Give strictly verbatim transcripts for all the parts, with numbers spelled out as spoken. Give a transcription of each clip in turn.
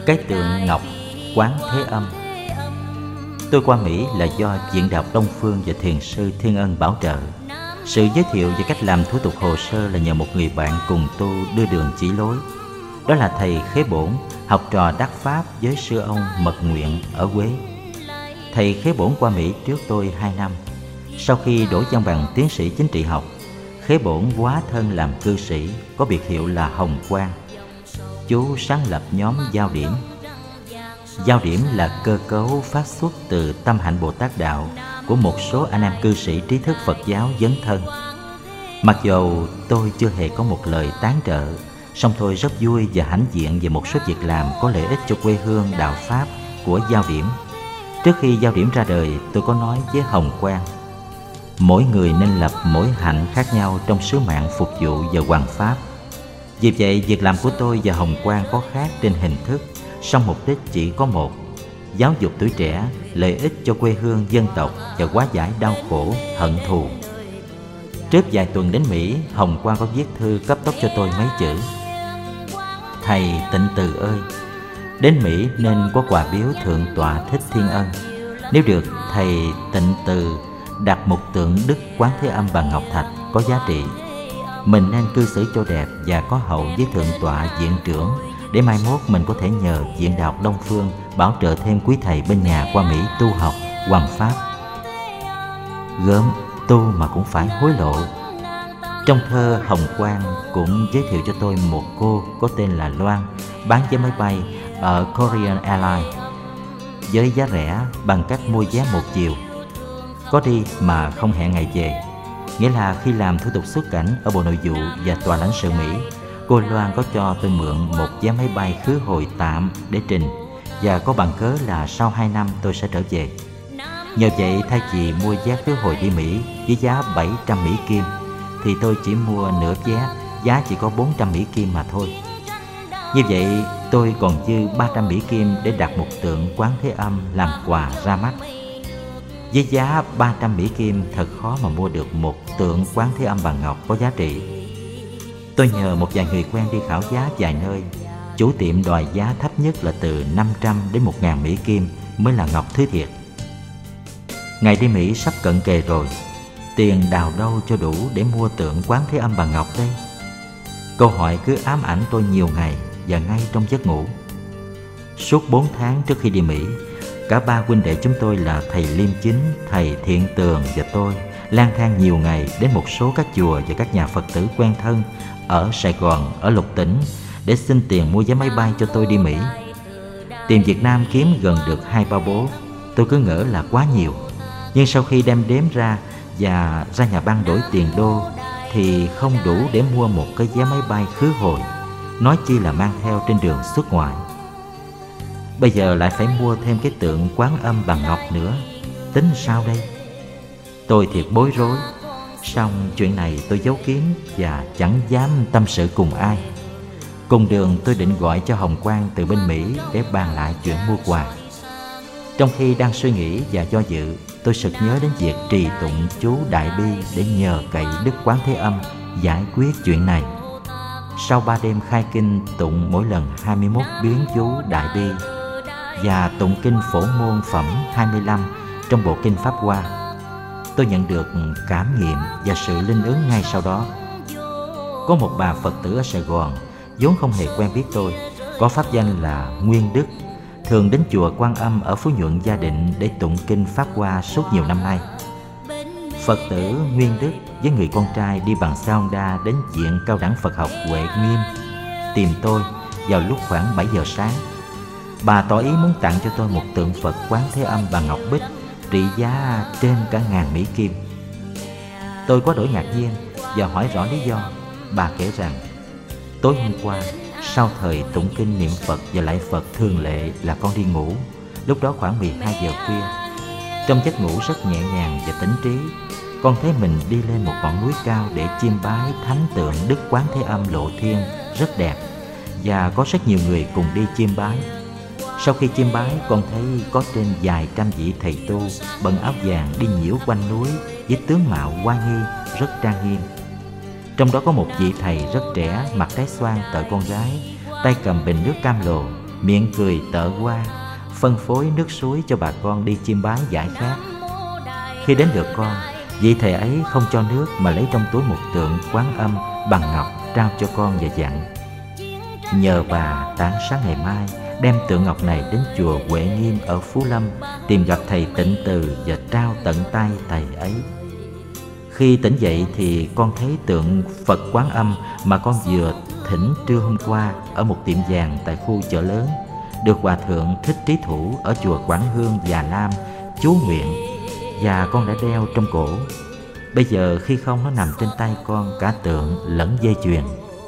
Cái tượng ngọc Quán Thế Âm. Tôi qua Mỹ là do Viện Đại học Đông Phương và Thiền sư Thiên Ân bảo trợ. Sự giới thiệu về cách làm thủ tục hồ sơ là nhờ một người bạn cùng tu đưa đường chỉ lối. Đó là thầy Khế Bổn, học trò đắc pháp với sư ông Mật Nguyện ở Huế. Thầy Khế Bổn qua Mỹ trước tôi hai năm. Sau khi đổi văn bằng tiến sĩ chính trị học, Khế Bổn hóa thân làm cư sĩ, có biệt hiệu là Hồng Quang. Chú sáng lập nhóm Giao Điểm. Giao Điểm là cơ cấu phát xuất từ tâm hạnh Bồ Tát Đạo của một số anh em cư sĩ trí thức Phật giáo dấn thân. Mặc dù tôi chưa hề có một lời tán trợ, song tôi rất vui và hãnh diện về một số việc làm có lợi ích cho quê hương đạo Pháp của Giao Điểm. Trước khi Giao Điểm ra đời, tôi có nói với Hồng Quang: mỗi người nên lập mỗi hạnh khác nhau trong sứ mạng phục vụ và hoằng pháp. Vì vậy, việc làm của tôi và Hồng Quang có khác trên hình thức, song mục đích chỉ có một: giáo dục tuổi trẻ, lợi ích cho quê hương dân tộc và hóa giải đau khổ, hận thù. Trước vài tuần đến Mỹ, Hồng Quang có viết thư cấp tốc cho tôi mấy chữ: thầy Tịnh Từ ơi, đến Mỹ nên có quà biếu Thượng tọa Thích Thiên Ân. Nếu được, thầy Tịnh Từ đặt một tượng Đức Quán Thế Âm bằng ngọc thạch có giá trị. Mình nên cư xử cho đẹp và có hậu với Thượng tọa viện trưởng, để mai mốt mình có thể nhờ Viện Đại học Đông Phương bảo trợ thêm quý thầy bên nhà qua Mỹ tu học, hoằng pháp. Gớm, tu mà cũng phải hối lộ. Trong thơ, Hồng Quang cũng giới thiệu cho tôi một cô có tên là Loan, bán vé máy bay ở Korean Airlines với giá rẻ bằng cách mua vé một chiều, có đi mà không hẹn ngày về. Nghĩa là khi làm thủ tục xuất cảnh ở Bộ Nội vụ và Tòa lãnh sự Mỹ, cô Loan có cho tôi mượn một vé máy bay khứ hồi tạm để trình, và có bằng cớ là sau hai năm tôi sẽ trở về. Nhờ vậy, thay vì mua vé khứ hồi đi Mỹ với giá bảy trăm Mỹ Kim, thì tôi chỉ mua nửa vé, giá chỉ có bốn trăm Mỹ Kim mà thôi. Như vậy, tôi còn dư ba trăm Mỹ Kim để đặt một tượng Quán Thế Âm làm quà ra mắt. Với giá ba trăm Mỹ Kim, thật khó mà mua được một tượng Quán Thế Âm bằng ngọc có giá trị. Tôi nhờ một vài người quen đi khảo giá vài nơi. Chủ tiệm đòi giá thấp nhất là từ năm trăm đến một nghìn Mỹ Kim mới là ngọc thứ thiệt. Ngày đi Mỹ sắp cận kề rồi, tiền đào đâu cho đủ để mua tượng Quán Thế Âm bằng ngọc đây? Câu hỏi cứ ám ảnh tôi nhiều ngày và ngay trong giấc ngủ. Suốt bốn tháng trước khi đi Mỹ, cả ba huynh đệ chúng tôi là thầy Liêm Chính, thầy Thiện Tường và tôi lang thang nhiều ngày đến một số các chùa và các nhà Phật tử quen thân ở Sài Gòn, ở Lục Tỉnh để xin tiền mua vé máy bay cho tôi đi Mỹ. Tiền Việt Nam kiếm gần được hai ba bố. Tôi cứ ngỡ là quá nhiều, nhưng sau khi đem đếm ra và ra nhà băng đổi tiền đô thì không đủ để mua một cái vé máy bay khứ hồi, nói chi là mang theo trên đường xuất ngoại. Bây giờ lại phải mua thêm cái tượng Quán Âm bằng ngọc nữa, tính sao đây? Tôi thiệt bối rối. Song chuyện này tôi giấu kín và chẳng dám tâm sự cùng ai. Cùng đường tôi định gọi cho Hồng Quang từ bên Mỹ để bàn lại chuyện mua quà. Trong khi đang suy nghĩ và do dự, tôi sực nhớ đến việc trì tụng chú Đại Bi để nhờ cậy Đức Quán Thế Âm giải quyết chuyện này. Sau ba đêm khai kinh tụng mỗi lần hai mươi mốt biến chú Đại Bi và tụng kinh Phổ Môn phẩm hai mươi lăm trong bộ kinh Pháp Hoa, tôi nhận được cảm nghiệm và sự linh ứng ngay sau đó. Có một bà Phật tử ở Sài Gòn vốn không hề quen biết tôi, có pháp danh là Nguyên Đức, thường đến chùa Quan Âm ở Phú Nhuận Gia Định để tụng kinh Pháp Hoa suốt nhiều năm nay. Phật tử Nguyên Đức với người con trai đi bằng xe Honda đến Viện Cao đẳng Phật học Huệ Nghiêm tìm tôi vào lúc khoảng bảy giờ sáng. Bà tỏ ý muốn tặng cho tôi một tượng Phật Quán Thế Âm bằng ngọc bích trị giá trên cả ngàn Mỹ Kim. Tôi quá đổi ngạc nhiên và hỏi rõ lý do. Bà kể rằng tối hôm qua, sau thời tụng kinh niệm Phật và lạy Phật thường lệ là con đi ngủ. Lúc đó khoảng mười hai giờ khuya. Trong giấc ngủ rất nhẹ nhàng và tỉnh trí, con thấy mình đi lên một ngọn núi cao để chiêm bái thánh tượng Đức Quán Thế Âm Lộ Thiên rất đẹp, và có rất nhiều người cùng đi chiêm bái. Sau khi chiêm bái, con thấy có trên vài trăm vị thầy tu bận áo vàng đi nhiễu quanh núi với tướng mạo oai nghi, rất trang nghiêm. Trong đó có một vị thầy rất trẻ, mặt trái xoan tợ con gái, tay cầm bình nước cam lồ, miệng cười tợ hoa, phân phối nước suối cho bà con đi chiêm bái giải khát. Khi đến lượt con, vị thầy ấy không cho nước mà lấy trong túi một tượng Quán Âm bằng ngọc trao cho con và dặn: nhờ bà tảng sáng ngày mai đem tượng ngọc này đến chùa Huệ Nghiêm ở Phú Lâm, tìm gặp thầy Tịnh Từ và trao tận tay thầy ấy. Khi tỉnh dậy thì con thấy tượng Phật Quán Âm mà con vừa thỉnh trưa hôm qua ở một tiệm vàng tại khu chợ lớn, được Hòa Thượng Thích Trí Thủ ở chùa Quảng Hương Già Lam chú nguyện, và con đã đeo trong cổ. Bây giờ khi không, nó nằm trên tay con, cả tượng lẫn dây chuyền.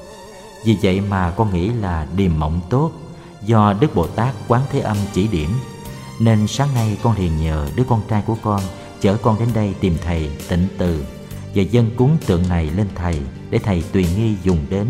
Vì vậy mà con nghĩ là điềm mộng tốt do Đức Bồ Tát Quán Thế Âm chỉ điểm, nên sáng nay con liền nhờ đứa con trai của con chở con đến đây tìm thầy Tịnh Từ và dâng cúng tượng này lên thầy để thầy tùy nghi dùng đến.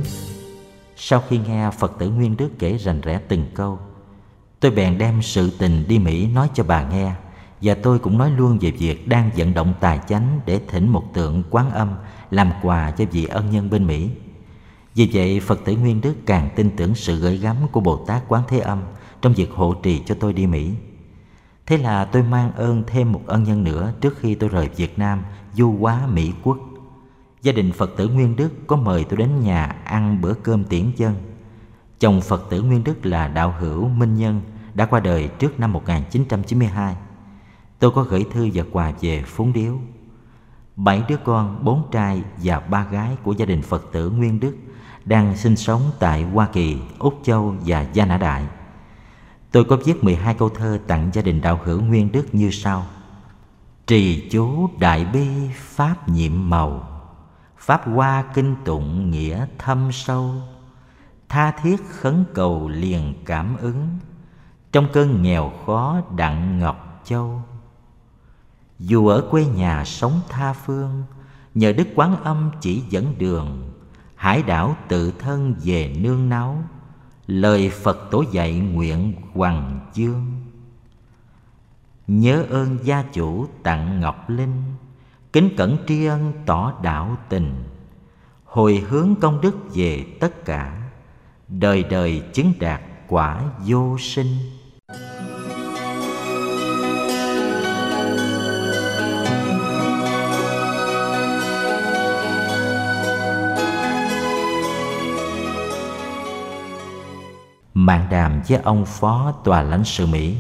Sau khi nghe Phật tử Nguyên Đức kể rành rẽ từng câu, tôi bèn đem sự tình đi Mỹ nói cho bà nghe, và tôi cũng nói luôn về việc đang vận động tài chánh để thỉnh một tượng Quán Âm làm quà cho vị ân nhân bên Mỹ. Vì vậy Phật tử Nguyên Đức càng tin tưởng sự gửi gắm của Bồ Tát Quán Thế Âm trong việc hộ trì cho tôi đi Mỹ. Thế là tôi mang ơn thêm một ân nhân nữa trước khi tôi rời Việt Nam du hóa Mỹ Quốc. Gia đình Phật tử Nguyên Đức có mời tôi đến nhà ăn bữa cơm tiễn dân. Chồng Phật tử Nguyên Đức là đạo hữu Minh Nhân, đã qua đời trước năm một nghìn chín trăm chín mươi hai. Tôi có gửi thư và quà về phúng điếu. Bảy đứa con, bốn trai và ba gái của gia đình Phật tử Nguyên Đức đang sinh sống tại Hoa Kỳ, Úc Châu và Gia Nã Đại. Tôi có viết mười hai câu thơ tặng gia đình đạo hữu Nguyên Đức như sau: trì chú đại bi pháp nhiệm màu, pháp hoa kinh tụng nghĩa thâm sâu, tha thiết khấn cầu liền cảm ứng, trong cơn nghèo khó đặng Ngọc Châu. Dù ở quê nhà sống tha phương, nhờ Đức Quán Âm chỉ dẫn đường, hải đảo tự thân về nương náu, lời Phật tổ dạy nguyện hoằng dương. Nhớ ơn gia chủ tặng Ngọc Linh, kính cẩn tri ân tỏ đạo tình, hồi hướng công đức về tất cả, đời đời chứng đạt quả vô sinh. Mạn đàm với ông phó tòa lãnh sự Mỹ.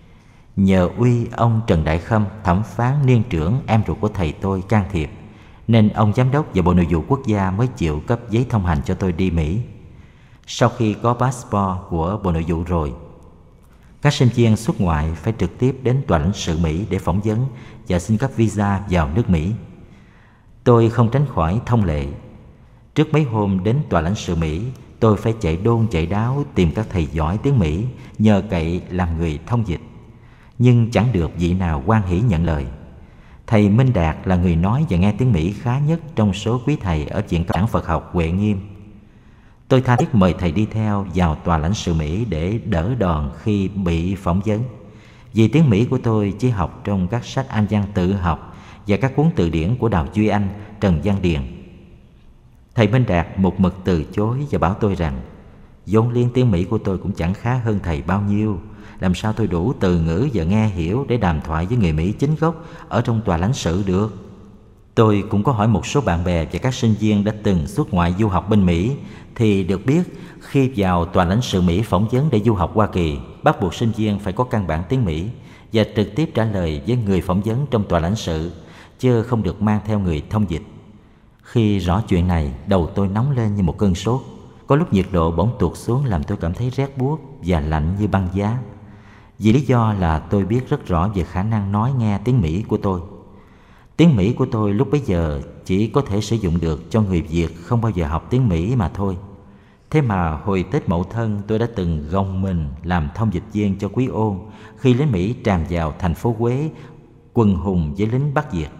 Nhờ uy ông Trần Đại Khâm, thẩm phán niên trưởng em ruột của thầy tôi can thiệp, nên ông giám đốc và Bộ Nội vụ Quốc gia mới chịu cấp giấy thông hành cho tôi đi Mỹ. Sau khi có passport của Bộ Nội vụ rồi, các sinh viên xuất ngoại phải trực tiếp đến tòa lãnh sự Mỹ để phỏng vấn và xin cấp visa vào nước Mỹ. Tôi không tránh khỏi thông lệ. Trước mấy hôm đến tòa lãnh sự Mỹ, tôi phải chạy đôn chạy đáo tìm các thầy giỏi tiếng Mỹ, nhờ cậy làm người thông dịch. Nhưng chẳng được vị nào hoan hỷ nhận lời. Thầy Minh Đạt là người nói và nghe tiếng Mỹ khá nhất trong số quý thầy ở Viện Cao đẳng Phật học Huệ Nghiêm. Tôi tha thiết mời thầy đi theo vào tòa lãnh sự Mỹ để đỡ đòn khi bị phỏng vấn. Vì tiếng Mỹ của tôi chỉ học trong các sách Anh văn tự học và các cuốn từ điển của Đào Duy Anh, Trần Văn Điền. Thầy Minh Đạt một mực từ chối và bảo tôi rằng vốn liếng tiếng Mỹ của tôi cũng chẳng khá hơn thầy bao nhiêu, làm sao tôi đủ từ ngữ và nghe hiểu để đàm thoại với người Mỹ chính gốc ở trong tòa lãnh sự được. Tôi cũng có hỏi một số bạn bè và các sinh viên đã từng xuất ngoại du học bên Mỹ, thì được biết khi vào tòa lãnh sự Mỹ phỏng vấn để du học Hoa Kỳ, bắt buộc sinh viên phải có căn bản tiếng Mỹ và trực tiếp trả lời với người phỏng vấn trong tòa lãnh sự, chứ không được mang theo người thông dịch. Khi rõ chuyện này, đầu tôi nóng lên như một cơn sốt. Có lúc nhiệt độ bỗng tụt xuống làm tôi cảm thấy rét buốt và lạnh như băng giá. Vì lý do là tôi biết rất rõ về khả năng nói nghe tiếng Mỹ của tôi. Tiếng Mỹ của tôi lúc bấy giờ chỉ có thể sử dụng được cho người Việt không bao giờ học tiếng Mỹ mà thôi. Thế mà hồi Tết Mậu Thân tôi đã từng gồng mình làm thông dịch viên cho Quý Ôn khi lính Mỹ tràn vào thành phố Huế quần hùng với lính Bắc Việt.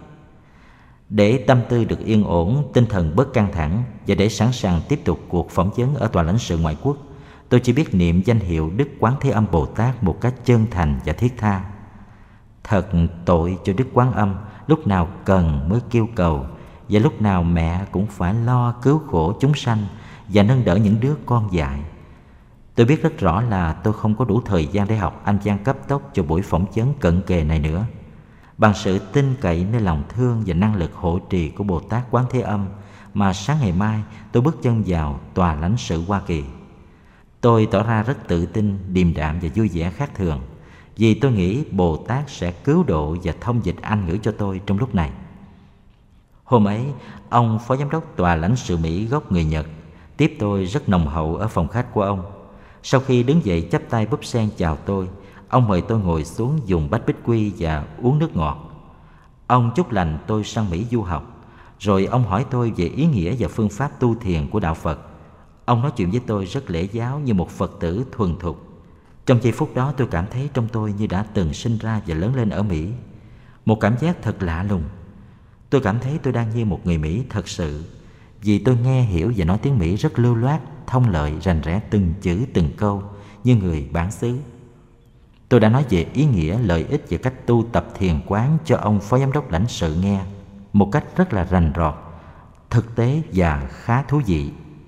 Để tâm tư được yên ổn, tinh thần bớt căng thẳng và để sẵn sàng tiếp tục cuộc phỏng vấn ở tòa lãnh sự ngoại quốc, tôi chỉ biết niệm danh hiệu Đức Quán Thế Âm Bồ Tát một cách chân thành và thiết tha. Thật tội cho Đức Quán Âm, lúc nào cần mới kêu cầu, và lúc nào mẹ cũng phải lo cứu khổ chúng sanh và nâng đỡ những đứa con dại. Tôi biết rất rõ là tôi không có đủ thời gian để học Anh văn cấp tốc cho buổi phỏng vấn cận kề này nữa. Bằng sự tin cậy nơi lòng thương và năng lực hộ trì của Bồ Tát Quán Thế Âm mà sáng ngày mai tôi bước chân vào tòa lãnh sự Hoa Kỳ. Tôi tỏ ra rất tự tin, điềm đạm và vui vẻ khác thường, vì tôi nghĩ Bồ Tát sẽ cứu độ và thông dịch Anh ngữ cho tôi trong lúc này. Hôm ấy, ông phó giám đốc tòa lãnh sự Mỹ gốc người Nhật tiếp tôi rất nồng hậu ở phòng khách của ông. Sau khi đứng dậy chắp tay búp sen chào tôi, ông mời tôi ngồi xuống dùng bách bích quy và uống nước ngọt. Ông chúc lành tôi sang Mỹ du học, rồi ông hỏi tôi về ý nghĩa và phương pháp tu thiền của đạo Phật. Ông nói chuyện với tôi rất lễ giáo như một Phật tử thuần thục. Trong giây phút đó tôi cảm thấy trong tôi như đã từng sinh ra và lớn lên ở Mỹ. Một cảm giác thật lạ lùng. Tôi cảm thấy tôi đang như một người Mỹ thật sự, vì tôi nghe hiểu và nói tiếng Mỹ rất lưu loát, thông lợi, rành rẽ từng chữ từng câu như người bản xứ. Tôi đã nói về ý nghĩa, lợi ích và cách tu tập thiền quán cho ông phó giám đốc lãnh sự nghe một cách rất là rành rọt, thực tế và khá thú vị.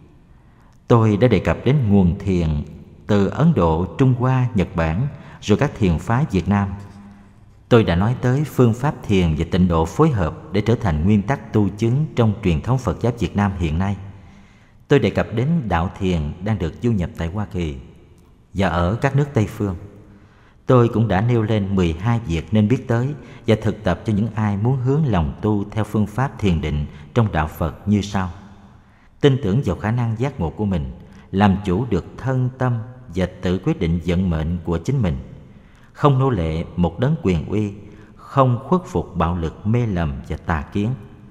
Tôi đã đề cập đến nguồn thiền từ Ấn Độ, Trung Hoa, Nhật Bản, rồi các thiền phái Việt Nam. Tôi đã nói tới phương pháp thiền và tịnh độ phối hợp để trở thành nguyên tắc tu chứng trong truyền thống Phật giáo Việt Nam hiện nay. Tôi đề cập đến đạo thiền đang được du nhập tại Hoa Kỳ và ở các nước Tây Phương. Tôi cũng đã nêu lên mười hai việc nên biết tới và thực tập cho những ai muốn hướng lòng tu theo phương pháp thiền định trong đạo Phật như sau. Tin tưởng vào khả năng giác ngộ của mình, làm chủ được thân tâm và tự quyết định vận mệnh của chính mình, không nô lệ một đấng quyền uy, không khuất phục bạo lực, mê lầm và tà kiến.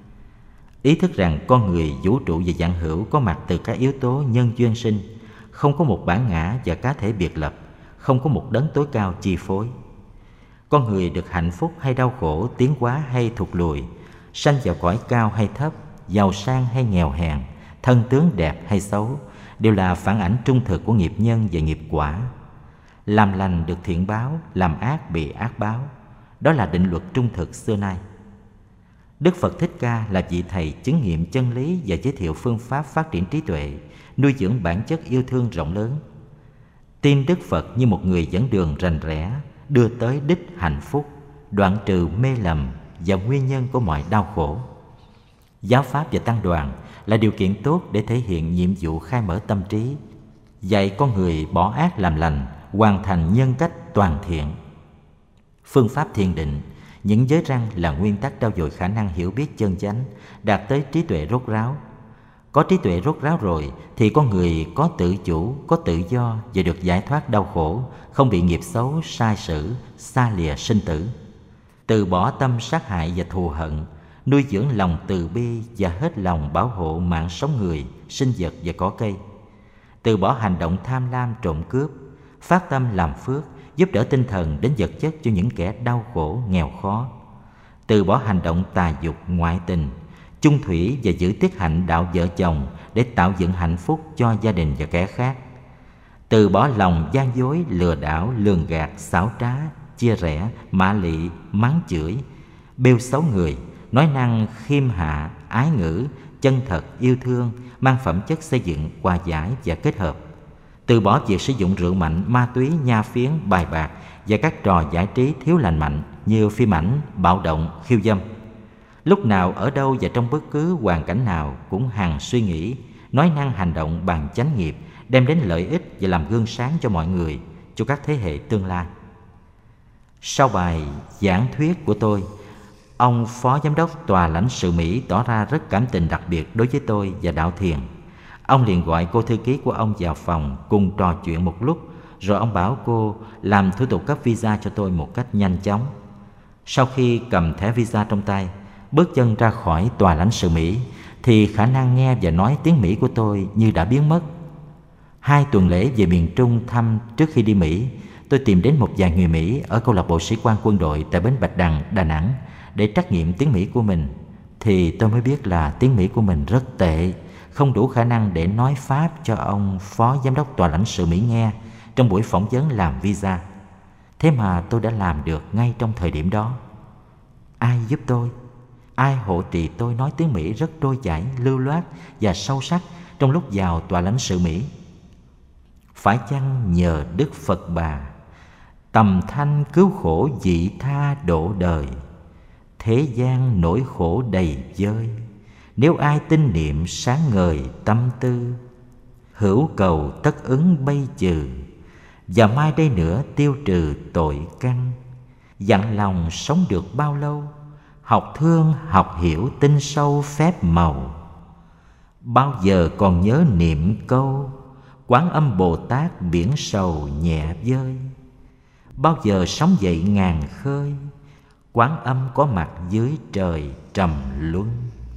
Ý thức rằng con người, vũ trụ và vạn hữu có mặt từ các yếu tố nhân duyên sinh, không có một bản ngã và cá thể biệt lập, không có một đấng tối cao chi phối. Con người được hạnh phúc hay đau khổ, tiến hóa hay thụt lùi, sanh vào cõi cao hay thấp, giàu sang hay nghèo hèn, thân tướng đẹp hay xấu, đều là phản ảnh trung thực của nghiệp nhân và nghiệp quả. Làm lành được thiện báo, làm ác bị ác báo. Đó là định luật trung thực xưa nay. Đức Phật Thích Ca là vị thầy chứng nghiệm chân lý và giới thiệu phương pháp phát triển trí tuệ, nuôi dưỡng bản chất yêu thương rộng lớn. Tin Đức Phật như một người dẫn đường rành rẽ, đưa tới đích hạnh phúc, đoạn trừ mê lầm và nguyên nhân của mọi đau khổ. Giáo pháp và tăng đoàn là điều kiện tốt để thể hiện nhiệm vụ khai mở tâm trí, dạy con người bỏ ác làm lành, hoàn thành nhân cách toàn thiện. Phương pháp thiền định, những giới răng là nguyên tắc trau dồi khả năng hiểu biết chân chánh, đạt tới trí tuệ rốt ráo. Có trí tuệ rốt ráo rồi thì con người có tự chủ, có tự do và được giải thoát đau khổ, không bị nghiệp xấu, sai sử, xa lìa sinh tử. Từ bỏ tâm sát hại và thù hận, nuôi dưỡng lòng từ bi và hết lòng bảo hộ mạng sống người, sinh vật và cỏ cây. Từ bỏ hành động tham lam, trộm cướp, phát tâm làm phước, giúp đỡ tinh thần đến vật chất cho những kẻ đau khổ, nghèo khó. Từ bỏ hành động tà dục, ngoại tình, chung thủy và giữ tiết hạnh đạo vợ chồng để tạo dựng hạnh phúc cho gia đình và kẻ khác. Từ bỏ lòng gian dối, lừa đảo, lường gạt, xảo trá, chia rẽ, mạ lị, mắng chửi, bêu xấu người, nói năng khiêm hạ, ái ngữ, chân thật, yêu thương, mang phẩm chất xây dựng, hòa giải và kết hợp. Từ bỏ việc sử dụng rượu mạnh, ma túy, nha phiến, bài bạc và các trò giải trí thiếu lành mạnh như phim ảnh, bạo động, khiêu dâm. Lúc nào, ở đâu và trong bất cứ hoàn cảnh nào cũng hằng suy nghĩ, nói năng hành động bằng chánh nghiệp, đem đến lợi ích và làm gương sáng cho mọi người, cho các thế hệ tương lai. Sau bài giảng thuyết của tôi, ông phó giám đốc tòa lãnh sự Mỹ tỏ ra rất cảm tình đặc biệt đối với tôi và đạo thiền. Ông liền gọi cô thư ký của ông vào phòng cùng trò chuyện một lúc, rồi ông bảo cô làm thủ tục cấp visa cho tôi một cách nhanh chóng. Sau khi cầm thẻ visa trong tay, bước chân ra khỏi tòa lãnh sự Mỹ, thì khả năng nghe và nói tiếng Mỹ của tôi như đã biến mất. Hai tuần lễ về miền Trung thăm trước khi đi Mỹ, tôi tìm đến một vài người Mỹ ở câu lạc bộ sĩ quan quân đội tại bến Bạch Đằng, Đà Nẵng để trắc nghiệm tiếng Mỹ của mình, thì tôi mới biết là tiếng Mỹ của mình rất tệ, không đủ khả năng để nói Pháp cho ông phó giám đốc tòa lãnh sự Mỹ nghe trong buổi phỏng vấn làm visa. Thế mà tôi đã làm được ngay trong thời điểm đó. Ai giúp tôi? Ai hộ trì tôi nói tiếng Mỹ rất trôi chảy, lưu loát và sâu sắc trong lúc vào tòa lãnh sự Mỹ? phải chăng nhờ Đức Phật Bà tầm thanh cứu khổ vị tha độ đời? Thế gian nỗi khổ đầy vơi, nếu ai tin niệm sáng ngời tâm tư. Hữu cầu tất ứng bây trừ, và mai đây nữa tiêu trừ tội căn. Dặn lòng sống được bao lâu, học thương học hiểu tinh sâu phép màu. Bao giờ còn nhớ niệm câu, Quán Âm Bồ Tát biển sầu nhẹ vơi. Bao giờ sóng dậy ngàn khơi, Quán Âm có mặt dưới trời trầm luân.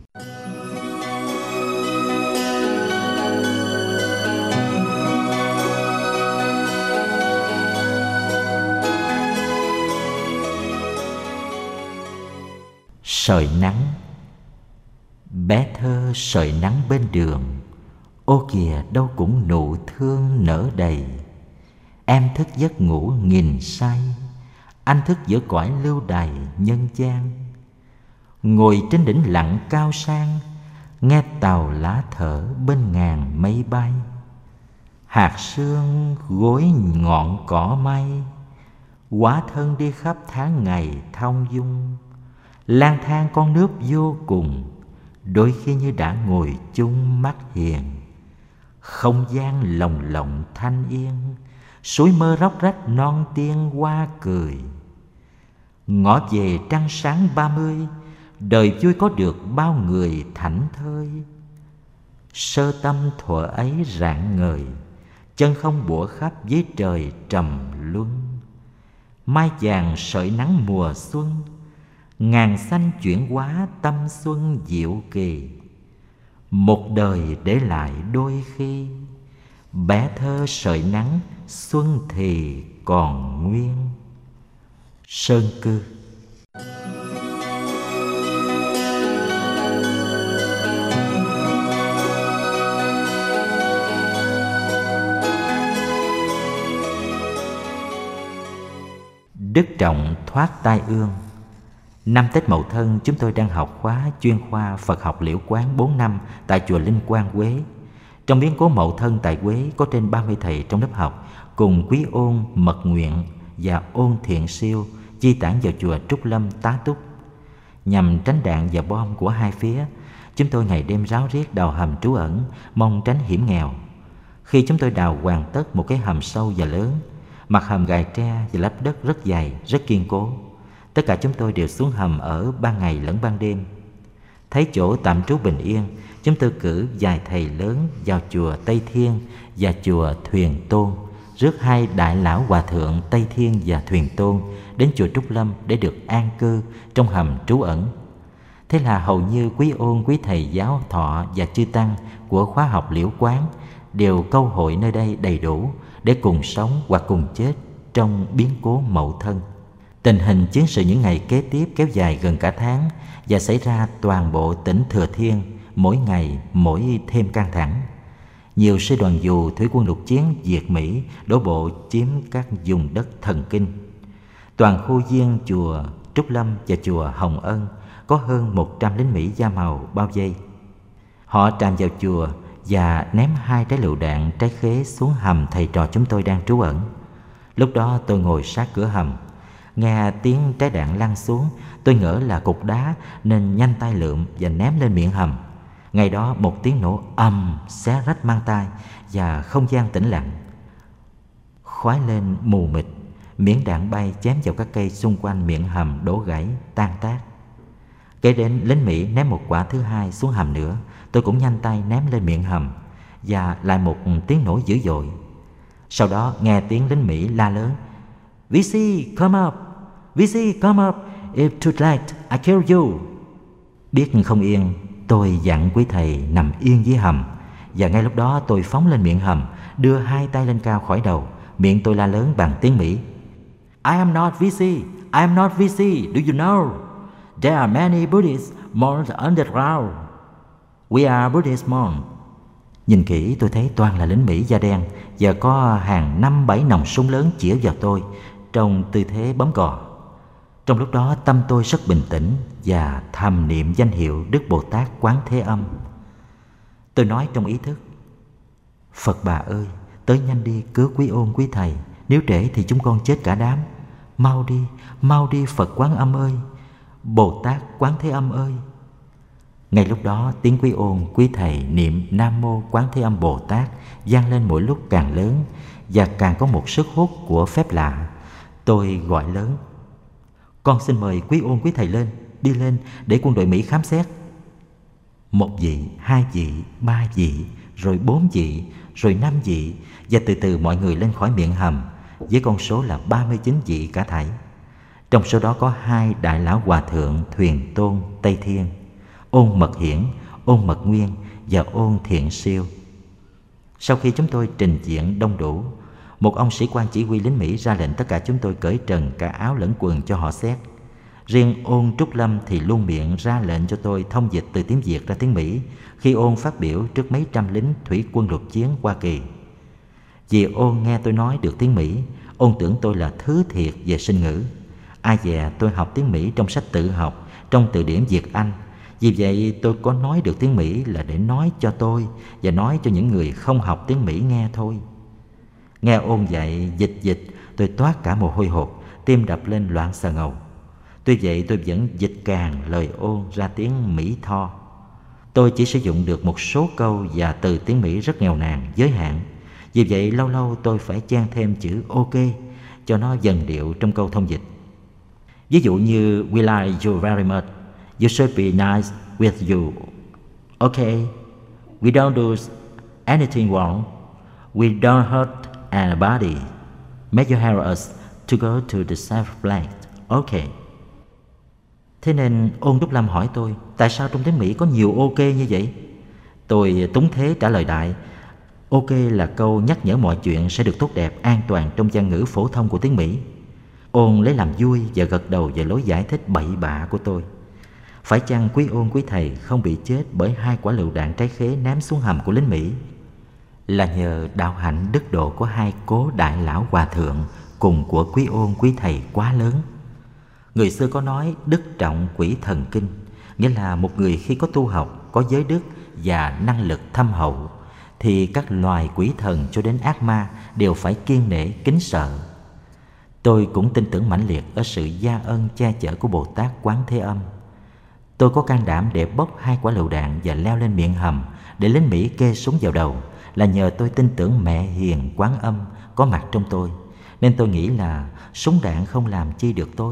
Sợi nắng. Bé thơ sợi nắng bên đường, ô kìa đâu cũng nụ thương nở đầy. Em thức giấc ngủ nghìn say, anh thức giữa cõi lưu đày nhân gian. Ngồi trên đỉnh lặng cao sang, nghe tàu lá thở bên ngàn mây bay. Hạt sương gối ngọn cỏ mây, hóa thân đi khắp tháng ngày thong dung. Lang thang con nước vô cùng, đôi khi như đã ngồi chung mắt hiền. Không gian lồng lộng thanh yên, suối mơ róc rách non tiên hoa cười. Ngõ về trăng sáng ba mươi, đời vui có được bao người thảnh thơi. Sơ tâm thuở ấy rạng ngời, chân không bủa khắp dưới trời trầm luân. Mai vàng sợi nắng mùa xuân, ngàn xanh chuyển hóa tâm xuân diệu kỳ. Một đời để lại đôi khi, bé thơ sợi nắng xuân thì còn nguyên. Sơn Cư. Đức Trọng thoát tai ương. Năm Tết Mậu Thân, chúng tôi đang học khóa chuyên khoa Phật học Liễu Quán bốn năm tại chùa Linh Quang, Huế. Trong biến cố Mậu Thân tại Huế có trên ba mươi thầy trong lớp học cùng quý ôn mật nguyện và ôn thiện siêu di tản vào chùa Trúc Lâm tá túc. Nhằm tránh đạn và bom của hai phía, chúng tôi ngày đêm ráo riết đào hầm trú ẩn, mong tránh hiểm nghèo. Khi chúng tôi đào hoàn tất một cái hầm sâu và lớn, mặt hầm gài tre và lắp đất rất dày, rất kiên cố. Tất cả chúng tôi đều xuống hầm ở ban ngày lẫn ban đêm. Thấy chỗ tạm trú bình yên, chúng tôi cử vài thầy lớn vào chùa Tây Thiên và chùa Thuyền Tôn, rước hai đại lão hòa thượng Tây Thiên và Thuyền Tôn đến chùa Trúc Lâm để được an cư trong hầm trú ẩn. Thế là hầu như quý ôn, quý thầy giáo thọ và chư tăng của khóa học Liễu Quán đều câu hội nơi đây đầy đủ để cùng sống hoặc cùng chết trong biến cố Mậu Thân. Tình hình chiến sự những ngày kế tiếp kéo dài gần cả tháng và xảy ra toàn bộ tỉnh Thừa Thiên, mỗi ngày mỗi thêm căng thẳng. Nhiều sư đoàn dù thủy quân lục chiến Việt Mỹ đổ bộ chiếm các vùng đất thần kinh. Toàn khu viên chùa Trúc Lâm và chùa Hồng Ân có hơn một trăm lính Mỹ da màu bao vây. Họ tràn vào chùa và ném hai trái lựu đạn trái khế xuống hầm thầy trò chúng tôi đang trú ẩn. Lúc đó tôi ngồi sát cửa hầm, nghe tiếng trái đạn lăn xuống. Tôi ngỡ là cục đá nên nhanh tay lượm và ném lên miệng hầm. Ngay đó một tiếng nổ ầm xé rách mang tai và không gian tĩnh lặng. Khói lên mù mịt, miếng đạn bay chém vào các cây xung quanh miệng hầm đổ gãy tan tác. Kế đến lính Mỹ ném một quả thứ hai xuống hầm nữa. Tôi cũng nhanh tay ném lên miệng hầm và lại một tiếng nổ dữ dội. Sau đó nghe tiếng lính Mỹ la lớn: vê xê, come up! vê xê, come up! If too late, I kill you! Biết không yên, tôi dặn quý thầy nằm yên dưới hầm. Và ngay lúc đó tôi phóng lên miệng hầm, đưa hai tay lên cao khỏi đầu. Miệng tôi la lớn bằng tiếng Mỹ: I am not vê xê! I am not vê xê! Do you know? There are many Buddhist monks underground. We are Buddhist monks. Nhìn kỹ tôi thấy toàn là lính Mỹ da đen và có hàng năm bảy nòng súng lớn chĩa vào tôi trong tư thế bấm cò. Trong lúc đó tâm tôi rất bình tĩnh và thầm niệm danh hiệu Đức Bồ Tát Quán Thế Âm. Tôi nói trong ý thức: Phật Bà ơi, tới nhanh đi, cứu quý ôn quý thầy, nếu trễ thì chúng con chết cả đám. Mau đi, mau đi Phật Quán Âm ơi, Bồ Tát Quán Thế Âm ơi. Ngay lúc đó tiếng quý ôn quý thầy niệm Nam Mô Quán Thế Âm Bồ Tát vang lên mỗi lúc càng lớn, và càng có một sức hút của phép lạ. Tôi gọi lớn: con xin mời quý ôn quý thầy lên, đi lên để quân đội Mỹ khám xét. Một vị, hai vị, ba vị, rồi bốn vị, rồi năm vị, và từ từ mọi người lên khỏi miệng hầm, với con số là ba mươi chín vị cả thảy. Trong số đó có hai đại lão hòa thượng Thuyền Tôn Tây Thiên, Ôn Mật Hiển, Ôn Mật Nguyên và Ôn Thiện Siêu. Sau khi chúng tôi trình diện đông đủ, một ông sĩ quan chỉ huy lính Mỹ ra lệnh tất cả chúng tôi cởi trần cả áo lẫn quần cho họ xét. Riêng Ôn Trúc Lâm thì luôn miệng ra lệnh cho tôi thông dịch từ tiếng Việt ra tiếng Mỹ khi Ôn phát biểu trước mấy trăm lính thủy quân lục chiến Hoa Kỳ. Vì Ôn nghe tôi nói được tiếng Mỹ, Ôn tưởng tôi là thứ thiệt về sinh ngữ. Ai dè tôi học tiếng Mỹ trong sách tự học, trong từ điển Việt Anh. Vì vậy tôi có nói được tiếng Mỹ là để nói cho tôi và nói cho những người không học tiếng Mỹ nghe thôi. Nghe Ôn dạy dịch dịch, tôi toát cả mồ hôi hột, tim đập lên loạn xà ngầu. Tuy vậy tôi vẫn dịch càng lời Ôn ra tiếng Mỹ Tho. Tôi chỉ sử dụng được một số câu và từ tiếng Mỹ rất nghèo nàn, giới hạn. Vì vậy lâu lâu tôi phải chen thêm chữ OK cho nó dần điệu trong câu thông dịch. Ví dụ như We like you very much, you should be nice with you. Okay, we don't do anything wrong, we don't hurt anybody. May you help us to go to the safe place. Okay. Thế nên Ôn Trúc Lâm hỏi tôi, tại sao trong tiếng Mỹ có nhiều OK như vậy? Tôi túng thế trả lời đại: OK là câu nhắc nhở mọi chuyện sẽ được tốt đẹp, an toàn trong văn ngữ phổ thông của tiếng Mỹ. Ôn lấy làm vui và gật đầu về lối giải thích bậy bạ của tôi. Phải chăng quý Ôn quý thầy không bị chết bởi hai quả lựu đạn trái khế ném xuống hầm của lính Mỹ là nhờ đạo hạnh đức độ của hai cố đại lão hòa thượng cùng của quý Ôn quý thầy quá lớn. Người xưa có nói đức trọng quỷ thần kinh, nghĩa là một người khi có tu học, có giới đức và năng lực thâm hậu thì các loài quỷ thần cho đến ác ma đều phải kiêng nể kính sợ. Tôi cũng tin tưởng mãnh liệt ở sự gia ân che chở của Bồ Tát Quán Thế Âm. Tôi có can đảm để bốc hai quả lựu đạn và leo lên miệng hầm để lính Mỹ kê súng vào đầu là nhờ tôi tin tưởng mẹ hiền Quán Âm có mặt trong tôi, nên tôi nghĩ là súng đạn không làm chi được tôi.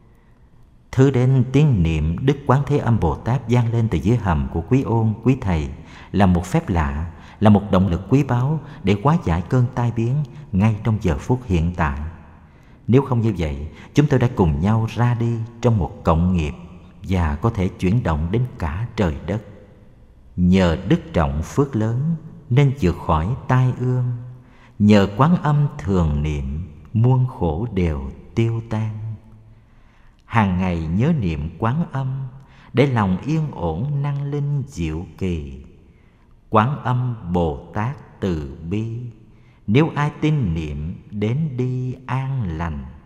Thứ đến tiếng niệm Đức Quán Thế Âm Bồ Tát vang lên từ dưới hầm của quý Ôn quý thầy là một phép lạ, là một động lực quý báu để hóa giải cơn tai biến ngay trong giờ phút hiện tại. Nếu không như vậy, chúng tôi đã cùng nhau ra đi trong một cộng nghiệp và có thể chuyển động đến cả trời đất. Nhờ đức trọng phước lớn nên vượt khỏi tai ương, nhờ Quán Âm thường niệm muôn khổ đều tiêu tan. Hàng ngày nhớ niệm Quán Âm để lòng yên ổn năng linh diệu kỳ. Quán Âm Bồ Tát từ bi, nếu ai tin niệm đến đi an lành.